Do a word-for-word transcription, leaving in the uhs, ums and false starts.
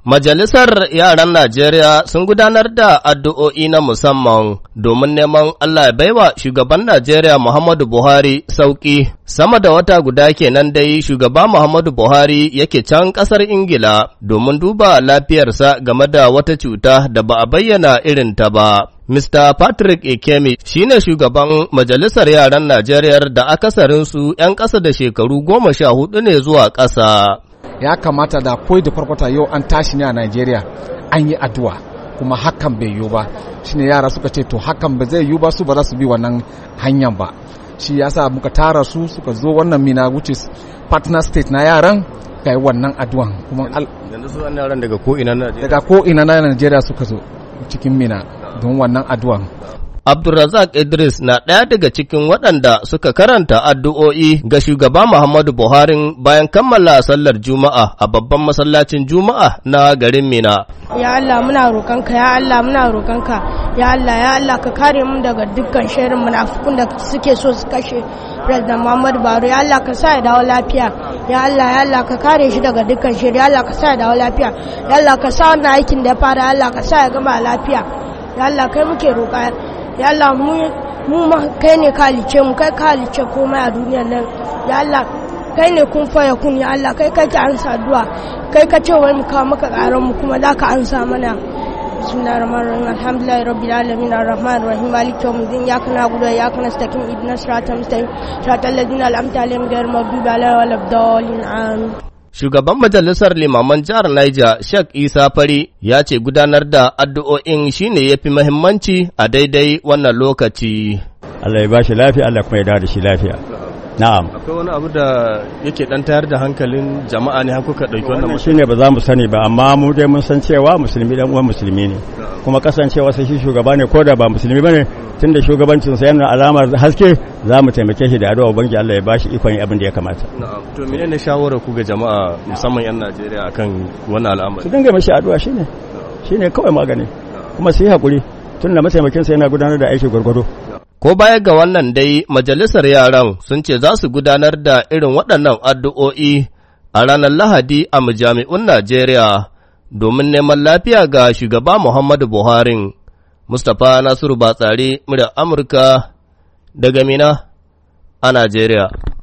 Majalisar Yaran Najeriya sun gudanar da addu'o'i na musamman domin neman Allah ya baiwa shugaban Najeriya Muhammadu Buhari sauƙi. Sama da wata guda kenan dai shugaba Muhammadu Buhari yake can ƙasar Ingila domin duba lafiyarsa game da wata cuta da ba a bayyana irinta ba. Mister Patrick Ekemi shi ne shugaban Majalisar Yaran Najeriya da akasarinsu ‘yan ƙasa da shekaru goma sha hudu ne zuwa ƙasa. Ya kamata da koi da farkwata yau an tashi ne a Najeriya an yi addu'a kuma hakan bai yiwu ba shine yara suka ce to hakan ba zai yiwu ba su ba za su bi wannan hanyar ba shi yasa muka tara su suka zo wannan Mina which is partner state na yaran kai wannan addu'an kuma yanzu su wannan yaran daga ko ina na daga ko ina na Najeriya suka zo cikin Mina don wannan addu'an. Abdulrazak Idris na ɗaya daga cikin waɗanda suka karanta addu'o'i ga shugaba Muhammadu Buhari bayan kammala sallar Juma'a a babban masallacin Juma'a na garin Mina. Ya Allah muna roƙonka, ya Allah muna roƙonka, ya Allah ya Allah ka kare mu daga dukkan sharrin munafikun da suke so su kashe President Muhammadu Buhari. Ya Allah ka sa ya dawo lafiya. Ya Allah ya Allah ka kare shi daga dukkan sharri. Ya Allah ka sa ya dawo lafiya. Ya Allah ka sa wannan aikin da ya fara, ya Allah ka sa ya gama lafiya. Ya Allah kai muke roƙa. Ya Allah mu mu kai ne ka halice mu, kai ka halice komai a duniyar nan. Ya Allah kai ne kun faya kun, ya Allah kai kai ka ansa addu'a, kai ka ce wai mu kawo maka karan mu kuma za ka ansa mana. Bismillahir rahmanir rahim, alhamdulillahi rabbil alamin, arrahmanir rahim, maliki yawmiddin, iyyaka na'budu wa iyyaka nasta'in, ihdinas siratal mustaqim, siratal ladzina an'amta alaihim ghayril maghdubi alaihim waladdallin. Amin. Shugaban Majalisar Limaman Jihar Niger, Sheikh Isa Fari, ya ce gudanar da addu'o'in shi ne ya fi muhimmanci a daidai wannan lokaci. Allah ya ba shi lafiya, Allah kuma ya dawo da shi lafiya. Na'am. Akwai wani abu da yake ɗan tayar da hankalin jama'a ne haka ka ɗauki wannan mutum? Shi ne ba za mu sani ba, amma mu dai mun san cewa musulmi ɗan uwan musulmi ne. Kuma kasancewa sai shi shugaba ne ko da ba musulmi ba ne, tun da shugabancinsa yana alamar haske za mu taimake shi da addu'a ubangi Allah ya bashi ikon abin da ya kamata. To menene shawarar ku ga jama'a musamman yan Najeriya akan wannan al'amari? Su dinga mashi addu'a shine shine kawai magani. Kuma su yi hakuri tun da mataimakin sa yana gudanar da aiki gurgudu. Ko baya ga wannan dai majalisar yaran sun ce za su gudanar da irin waɗannan addu'o'i a ranar Lahadi a majami'un Najeriya domin neman lafiya ga shugaba Muhammadu Buhari. Mustapha Nasiru Batsari, muryar Amurka daga Mina a Najeriya.